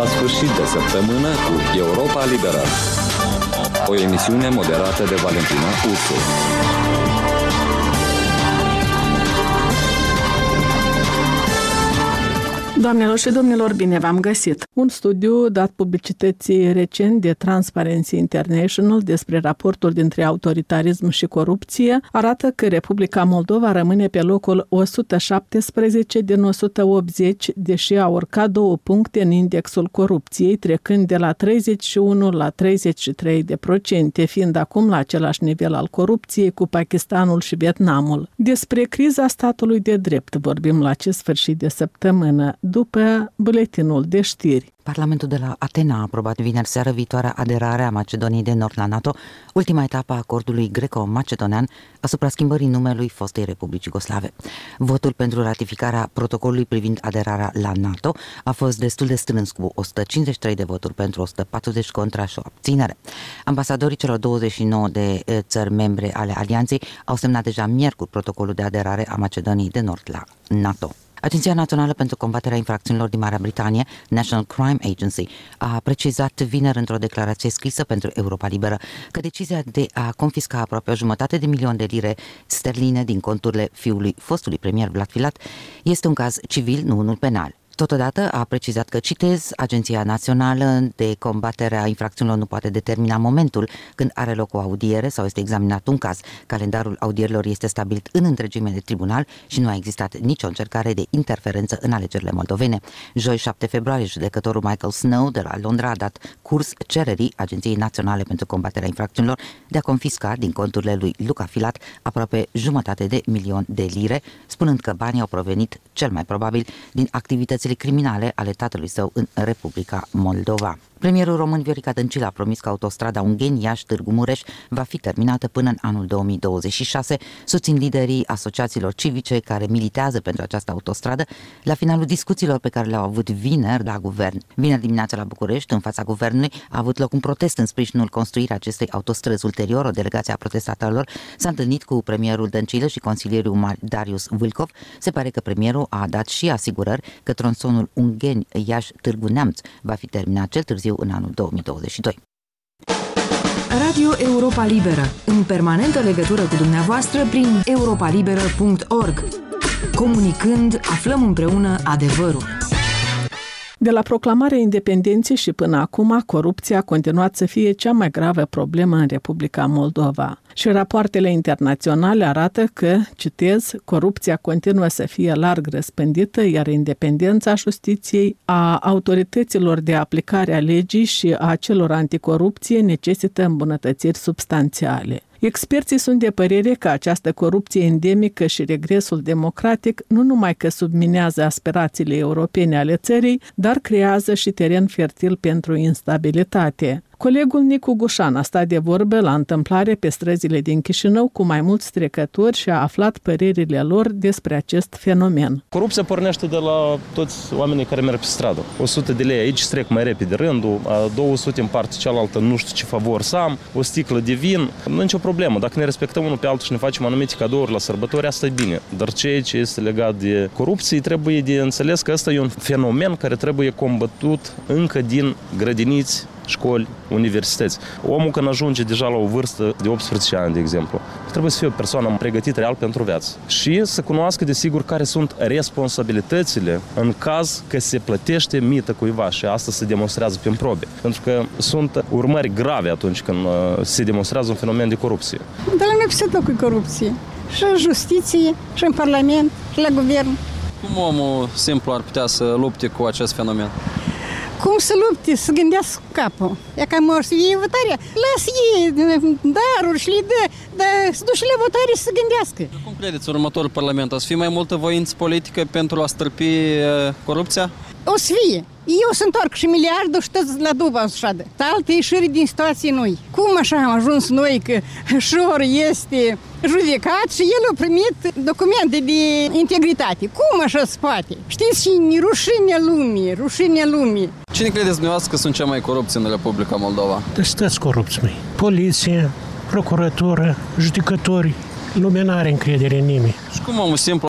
sfârșit de săptămână cu Europa Liberă. O emisiune moderată de Valentina Ursu. Doamnelor și domnilor, bine v-am găsit! Un studiu dat publicității recent de Transparency International despre raportul dintre autoritarism și corupție arată că Republica Moldova rămâne pe locul 117 din 180, deși a urcat 2 puncte în indexul corupției, trecând de la 31 la 33%, fiind acum la același nivel al corupției cu Pakistanul și Vietnamul. Despre criza statului de drept vorbim la acest sfârșit de săptămână, după buletinul de știri. Parlamentul de la Atena a aprobat vineri seară viitoarea aderare a Macedoniei de Nord la NATO, ultima etapă a acordului greco-macedonean asupra schimbării numelui fostei Republici Iugoslave. Votul pentru ratificarea protocolului privind aderarea la NATO a fost destul de strâns, cu 153 de voturi pentru, 140 contra și o abținere. Ambasadorii celor 29 de țări membre ale alianței au semnat deja miercuri protocolul de aderare a Macedoniei de Nord la NATO. Agenția Națională pentru Combaterea Infracțiunilor din Marea Britanie, National Crime Agency, a precizat vineri într-o declarație scrisă pentru Europa Liberă că decizia de a confisca aproape 500 de milioane de lire sterline din conturile fiului fostului premier Vlad Filat este un caz civil, nu unul penal. Totodată a precizat că, citez, Agenția Națională de Combatere a Infracțiunilor nu poate determina momentul când are loc o audiere sau este examinat un caz. Calendarul audierilor este stabilit în întregime de tribunal și nu a existat nicio încercare de interferență în alegerile moldovene. Joi, 7 februarie, judecătorul Michael Snow de la Londra a dat curs cererii Agenției Naționale pentru Combaterea Infracțiunilor de a confisca din conturile lui Luca Filat aproape 500 de milioane de lire, spunând că banii au provenit cel mai probabil din activitățile criminale ale tatălui său în Republica Moldova. Premierul român Viorica Dăncilă a promis că autostrada Ungheni-Iași-Târgu Mureș va fi terminată până în anul 2026, susțin liderii asociațiilor civice care militează pentru această autostradă la finalul discuțiilor pe care le-au avut vineri la guvern. Vineri dimineața la București, în fața guvernului, a avut loc un protest în sprijinul construirii acestei autostrăzi. Ulterior, o delegație a protestatarilor s-a întâlnit cu premierul Dăncilă și consilierul Darius Vâlcov. Se pare că premierul a dat și asigurări că tronsonul Ungheni-Iași-Târgu Neamț va fi terminat cel târziu în anul 2022. Radio Europa Liberă, în permanentă legătură cu dumneavoastră prin europalibera.org. Comunicând, aflăm împreună adevărul. De la proclamarea independenței și până acum, corupția a continuat să fie cea mai gravă problemă în Republica Moldova. Și rapoartele internaționale arată că, citez, corupția continuă să fie larg răspândită, iar independența justiției, a autorităților de aplicare a legii și a celor anticorupție necesită îmbunătățiri substanțiale. Experții sunt de părere că această corupție endemică și regresul democratic nu numai că subminează aspirațiile europene ale țării, dar creează și teren fertil pentru instabilitate. Colegul Nicu Gușan a stat de vorbă la întâmplare pe străzile din Chișinău cu mai mulți trecători și a aflat părerile lor despre acest fenomen. Corupția pornește de la toți oamenii care merg pe stradă. 100 de lei aici trec mai repede rândul, 200 în partea cealaltă nu știu ce favor să am, o sticlă de vin, nu e nicio problemă. Dacă ne respectăm unul pe altul și ne facem anumite cadouri la sărbători, asta e bine. Dar ceea ce este legat de corupție trebuie de înțeles că ăsta e un fenomen care trebuie combătut încă din grădiniți, școli, universități. Omul când ajunge deja la o vârstă de 18 ani, de exemplu, trebuie să fie o persoană pregătită real pentru viață și să cunoască, desigur, care sunt responsabilitățile în caz că se plătește mită cuiva și asta se demonstrează prin probe. Pentru că sunt urmări grave atunci când se demonstrează un fenomen de corupție. Dar la noi peste tot cu corupție. Și în justiție, și în Parlament, și la guvern. Cum omul simplu ar putea să lupte cu acest fenomen? Cum să lupte, să gândească capul. E ca mor să iei votarea, lasă ei daruri și le dă, dar să duci la votare să se gândească. Cum credeți următorul Parlament? O să fie mai multă voință politică pentru a stârpi corupția? O să fie. Eu să întorc și miliardul și toți la dubă o șadă. Alte ieșiri din situații noi. Cum așa am ajuns noi că Șor este judecat și el a primit documente de integritate? Cum așa se poate? Știți și rușinea lumii. Cine credeți dumneavoastră că sunt cei mai corupți în Republica Moldova? Toți corupți, măi. Poliție, procuratură, judecători. Lumea n-are încredere în nimeni. Și cum omul simplu